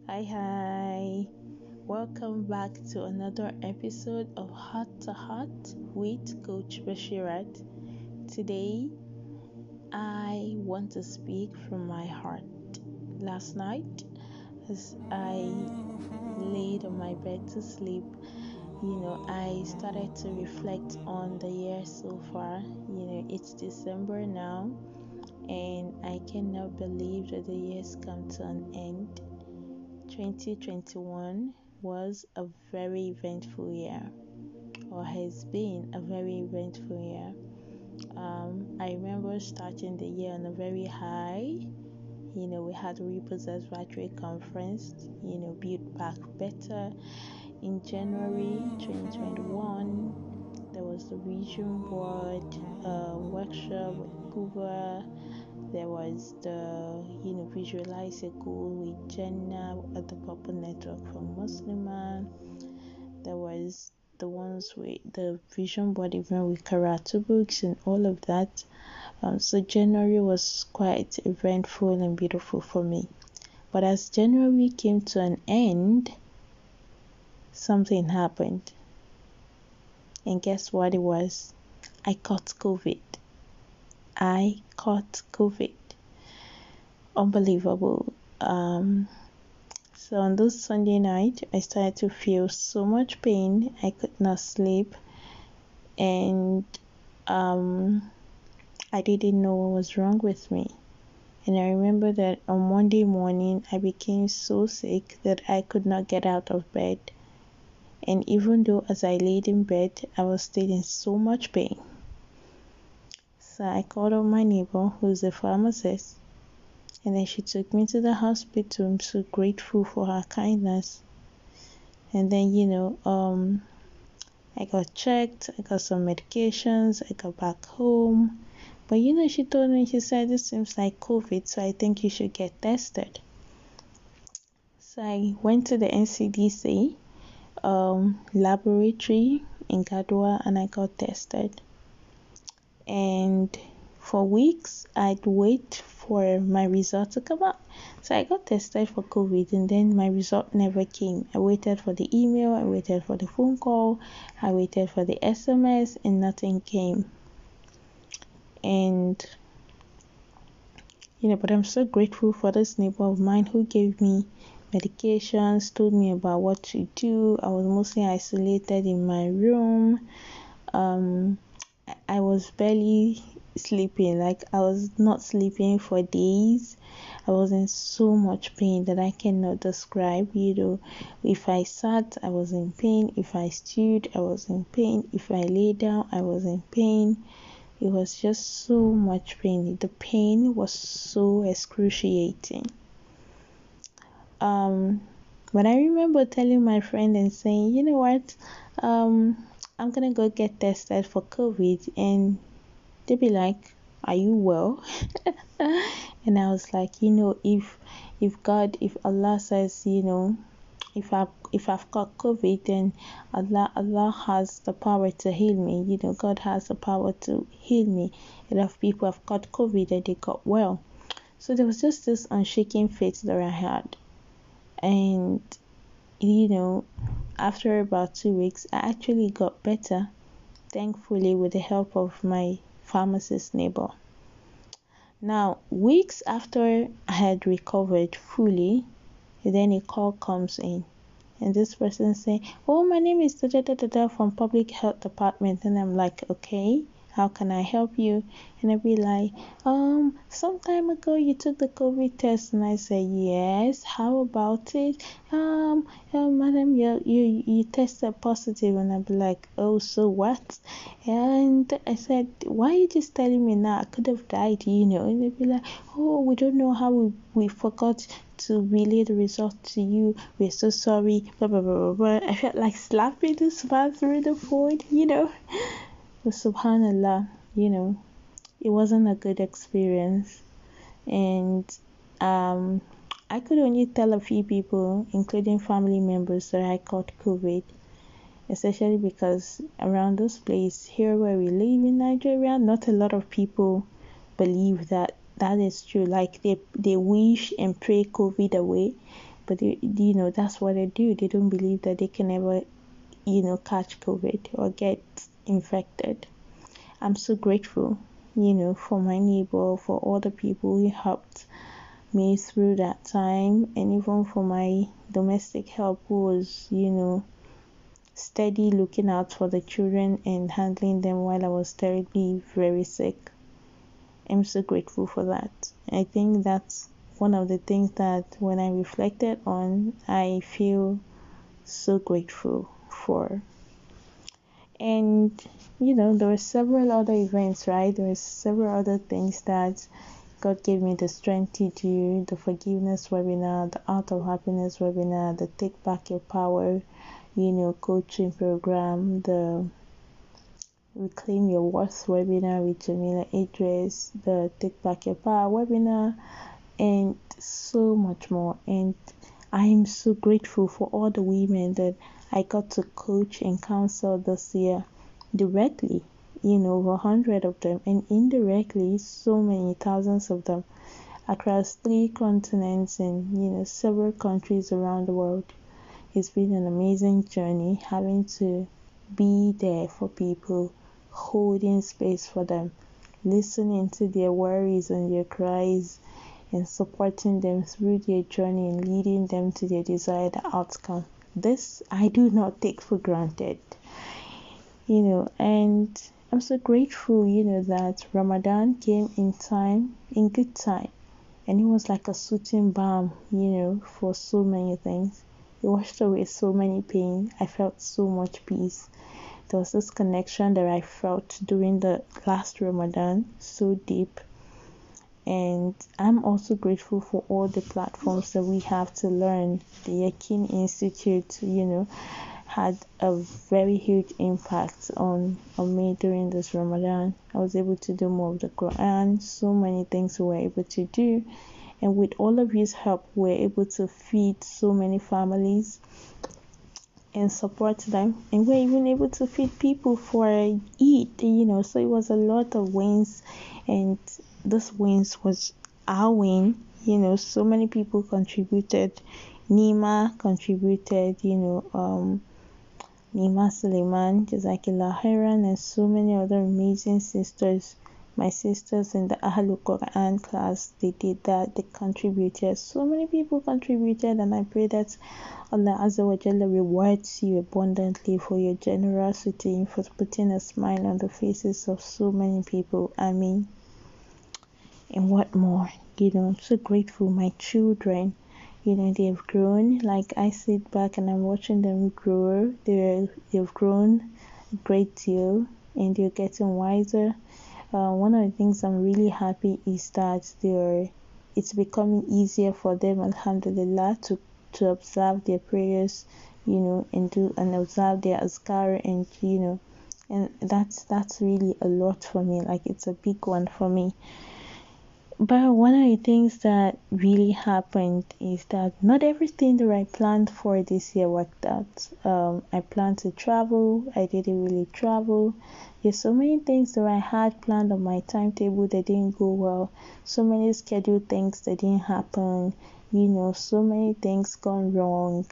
Hi. Welcome back to another episode of Heart to Heart with Coach Bashirat. Today, I want to speak from my heart. Last night, as I laid on my bed to sleep, I started to reflect on the year so far. It's December now, and I cannot believe that the year's come to an end. 2021 was a very eventful year, or has been a very eventful year. I remember starting the year on a very high. We had Repossessed Battery Conference, Build Back Better. In January 2021, there was the Vision Board workshop with Cuba. There was the Visualize a Goal with Jenna at the Purple Network for Muslimah. There was the ones with the Vision Board event with Karatu Books and all of that. So January was quite eventful and beautiful for me. But as January came to an end, something happened. And guess what it was? I caught COVID. Unbelievable. So on this Sunday night, I started to feel so much pain. I could not sleep, and I didn't know what was wrong with me. And I remember that on Monday morning, I became so sick that I could not get out of bed. And even though as I laid in bed, I was still in so much pain. So I called up my neighbor, who's a pharmacist, and then she took me to the hospital. I'm so grateful for her kindness. And then, I got checked, I got some medications, I got back home. But she told me, she said, this seems like COVID, so I think you should get tested. So I went to the NCDC laboratory in Gadua and I got tested. And for weeks, I'd wait for my result to come out. So I got tested for COVID and then my result never came. I waited for the email, I waited for the phone call, I waited for the SMS, and nothing came. And but I'm so grateful for this neighbor of mine who gave me medications, told me about what to do. I was mostly isolated in my room. I was barely sleeping. Like, I was not sleeping for days. I was in so much pain that I cannot describe. If I sat, I was in pain. If I stood, I was in pain. If I lay down, I was in pain. It was just so much pain. The pain was so excruciating. But I remember telling my friend and saying, you know what, I'm gonna go get tested for COVID, and they'd be like, are you well? And I was like, if Allah says, if I've got COVID, then Allah has the power to heal me. God has the power to heal me. A lot of people have got COVID and they got well. So there was just this unshaking faith that I had. And after about 2 weeks, I actually got better, thankfully, with the help of my pharmacist neighbor. Now, weeks after I had recovered fully, then a call comes in, and this person say, oh, my name is da from public health department. And I'm like, okay, how can I help you? And I'd be like, some time ago you took the COVID test. And I say, yes, how about it? Madam, you tested positive. And I'd be like, oh, so what? And I said, why are you just telling me now? I could have died, And they'd be like, oh, we don't know how we forgot to relay the result to you. We're so sorry. Blah, blah, blah, blah, blah. I felt like slapping this man through the phone, But subhanallah, it wasn't a good experience. And I could only tell a few people, including family members, that I caught COVID, especially because around this place here where we live in Nigeria, not a lot of people believe that is true. Like, they wish and pray COVID away, but that's what they do. They don't believe that they can ever catch COVID or get infected. I'm so grateful for my neighbor, for all the people who helped me through that time, and even for my domestic help who was steady looking out for the children and handling them while I was terribly very sick. I'm so grateful for that. I think that's one of the things that when I reflected on, I feel so grateful for. And there were several other events, right? There were several other things that God gave me the strength to do: the forgiveness webinar, the Art of Happiness webinar, the Take Back Your Power coaching program, the Reclaim Your Worth webinar with Jamila Idris, the Take Back Your Power webinar, and so much more. And I am so grateful for all the women that I got to coach and counsel this year directly, over 100 of them, and indirectly so many thousands of them across 3 continents and several countries around the world. It's been an amazing journey having to be there for people, holding space for them, listening to their worries and their cries, and supporting them through their journey and leading them to their desired outcome. This I do not take for granted, and I'm so grateful, that Ramadan came in good time, and it was like a soothing balm, for so many things. It washed away so many pain. I felt so much peace. There was this connection that I felt during the last Ramadan, so deep. And I'm also grateful for all the platforms that we have to learn. The Yakin Institute, had a very huge impact on me during this Ramadan. I was able to do more of the Quran, so many things we were able to do. And with all of his help, we were able to feed so many families and support them. And we're even able to feed people for Eid, So it was a lot of wins. And this wins was our win. So many people contributed. Nima contributed, Nima Suleiman, Jazakillah Khairan, and so many other amazing sisters. My sisters in the Ahlul Quran class, they did that, they contributed. So many people contributed, and I pray that Allah Azza wa Jalla rewards you abundantly for your generosity and for putting a smile on the faces of so many people. And what more? I'm so grateful. My children, they've grown. Like, I sit back and I'm watching them grow. They've grown a great deal, and they're getting wiser. One of the things I'm really happy is that it's becoming easier for them, alhamdulillah, to observe their prayers, and observe their azkar, and that's really a lot for me. Like, it's a big one for me. But one of the things that really happened is that not everything that I planned for this year worked out. I planned to travel. I didn't really travel. There's so many things that I had planned on my timetable that didn't go well. So many scheduled things that didn't happen. So many things gone wrong.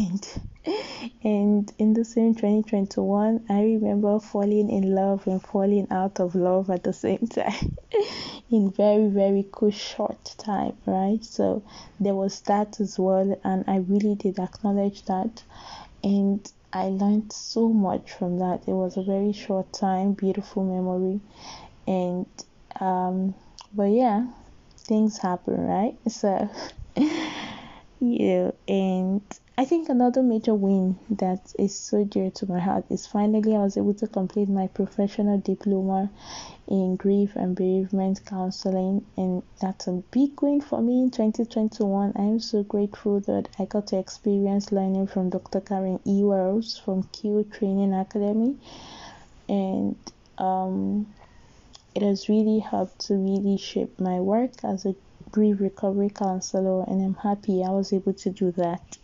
And in the same 2021, I remember falling in love and falling out of love at the same time in very, very short time, right? So there was that as well, and I really did acknowledge that, and I learned so much from that. It was a very short time, beautiful memory, and but yeah, things happen, right? So and I think another major win that is so dear to my heart is finally I was able to complete my professional diploma in grief and bereavement counseling, and that's a big win for me in 2021. I am so grateful that I got to experience learning from Dr. Karen Ewells from Q Training Academy, and it has really helped to really shape my work as a grief recovery counselor, and I'm happy I was able to do that.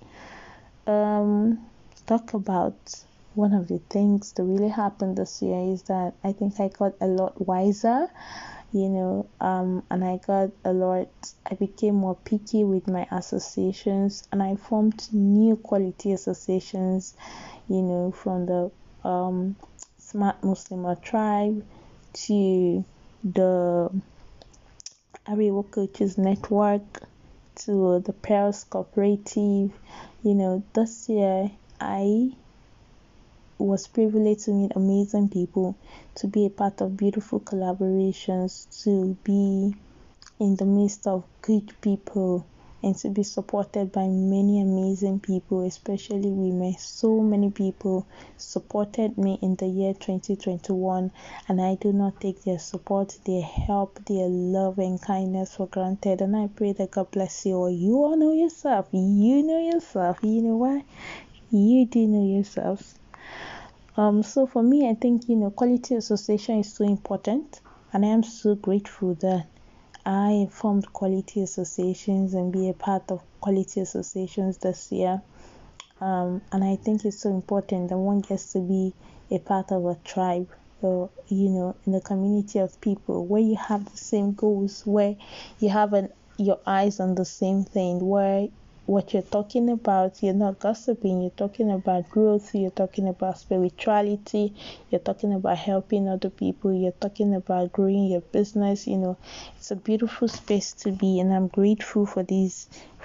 Talk about one of the things that really happened this year is that I think I got a lot wiser and I became more picky with my associations, and I formed new quality associations, from the Smart Muslimah tribe to the Arewa Coaches Network to the Pearls Cooperative. This year I was privileged to meet amazing people, to be a part of beautiful collaborations, to be in the midst of good people, and to be supported by many amazing people, especially women. So many people supported me in the year 2021, and I do not take their support, their help, their love and kindness for granted. And I pray that God bless you all. You all know yourself. You know yourself. You know why? You do know yourselves. So for me, I think, quality association is so important, and I am so grateful that I formed quality associations and be a part of quality associations this year. And I think it's so important that one gets to be a part of a tribe, or, in a community of people where you have the same goals, where you have your eyes on the same thing, where what you're talking about, you're not gossiping, you're talking about growth, you're talking about spirituality, you're talking about helping other people, you're talking about growing your business. It's a beautiful space to be, and I'm grateful for these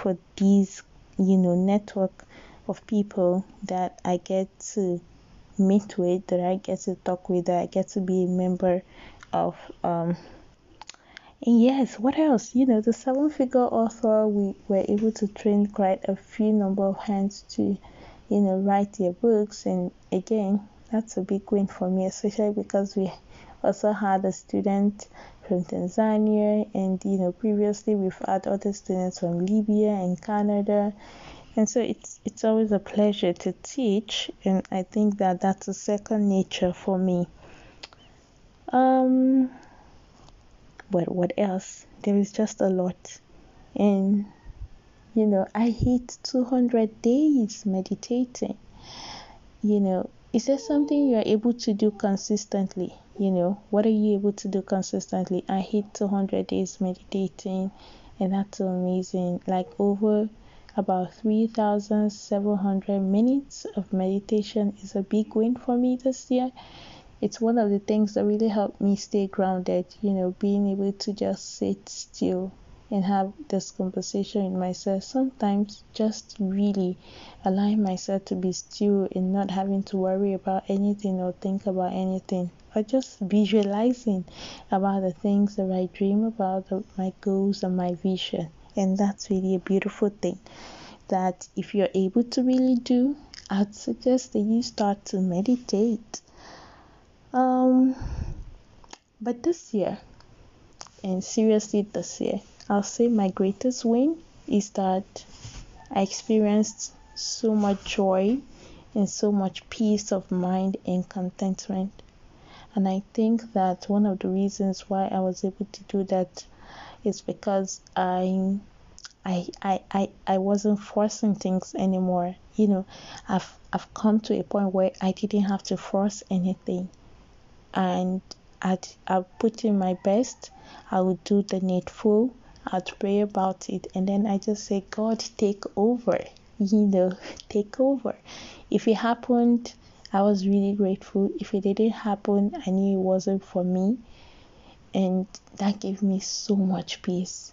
network of people that I get to meet with, that I get to talk with, that I get to be a member of. And yes, what else? The seven-figure author, we were able to train quite a few number of hands to, write their books. And again, that's a big win for me, especially because we also had a student from Tanzania, and, previously we've had other students from Libya and Canada. And so it's always a pleasure to teach, and I think that that's a second nature for me. But what else? There is just a lot. And, I hit 200 days meditating. Is there something you're able to do consistently? What are you able to do consistently? I hit 200 days meditating, and that's so amazing. Like over about 3,700 minutes of meditation is a big win for me this year. It's one of the things that really helped me stay grounded, being able to just sit still and have this conversation with myself. Sometimes just really allowing myself to be still and not having to worry about anything or think about anything, or just visualizing about the things that I dream about, my goals and my vision. And that's really a beautiful thing that if you're able to really do, I'd suggest that you start to meditate. But this year, and seriously this year, I'll say my greatest win is that I experienced so much joy and so much peace of mind and contentment. And I think that one of the reasons why I was able to do that is because I wasn't forcing things anymore. I've come to a point where I didn't have to force anything. And I'll put in my best. I would do the needful. I'd pray about it, and then I just say, God, take over. Take over. If it happened, I was really grateful. If it didn't happen, I knew it wasn't for me, and that gave me so much peace,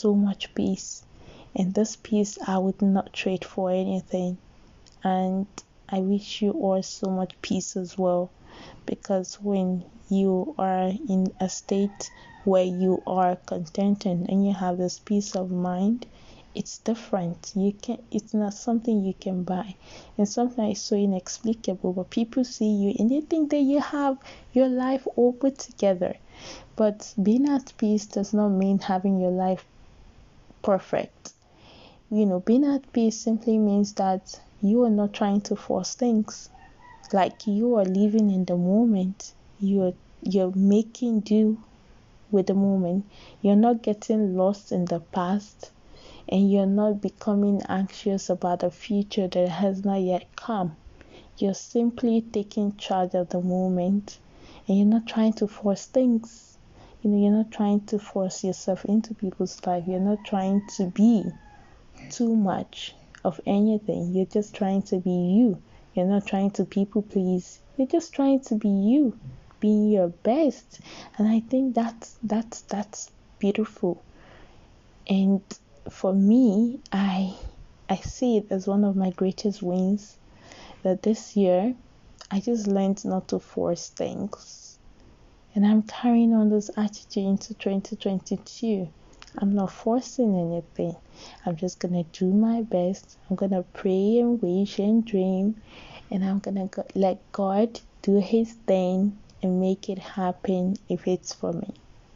and this peace I would not trade for anything. And I wish you all so much peace as well. Because when you are in a state where you are contented and you have this peace of mind, it's different. It's not something you can buy, and sometimes it's so inexplicable. But people see you and they think that you have your life all put together. But being at peace does not mean having your life perfect. Being at peace simply means that you are not trying to force things. Like, you are living in the moment. You're making do with the moment. You're not getting lost in the past, and you're not becoming anxious about a future that has not yet come. You're simply taking charge of the moment, and you're not trying to force things. You're not trying to force yourself into people's life. You're not trying to be too much of anything. You're just trying to be you. You're not trying to people please. You're just trying to be you, being your best. And I think that's beautiful. And for me, I see it as one of my greatest wins that this year I just learned not to force things. And I'm carrying on this attitude into 2022. I'm not forcing anything. I'm just going to do my best. I'm going to pray and wish and dream. And I'm going to let God do His thing and make it happen if it's for me.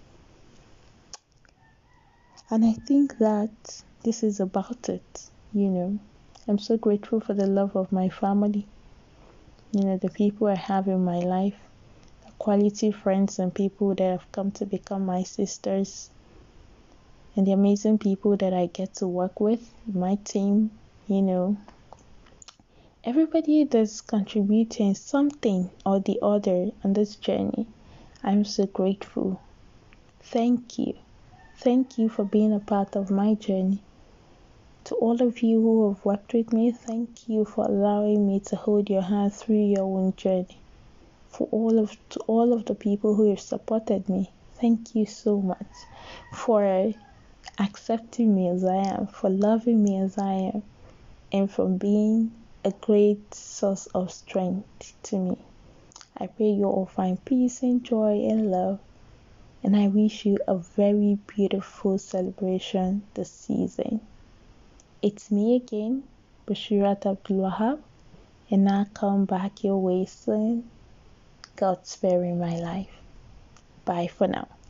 And I think that this is about it. I'm so grateful for the love of my family. The people I have in my life. The quality friends and people that have come to become my sisters. And the amazing people that I get to work with, my team, everybody that's contributing something or the other on this journey. I'm so grateful. Thank you. Thank you for being a part of my journey. To all of you who have worked with me, thank you for allowing me to hold your hand through your own journey. To all of the people who have supported me, thank you so much for accepting me as I am, for loving me as I am, and for being a great source of strength to me. I pray you all find peace and joy and love, and I wish you a very beautiful celebration this season. It's me again, Bashirat Abdulwahab, and I'll come back your way soon. God sparing my life. Bye for now.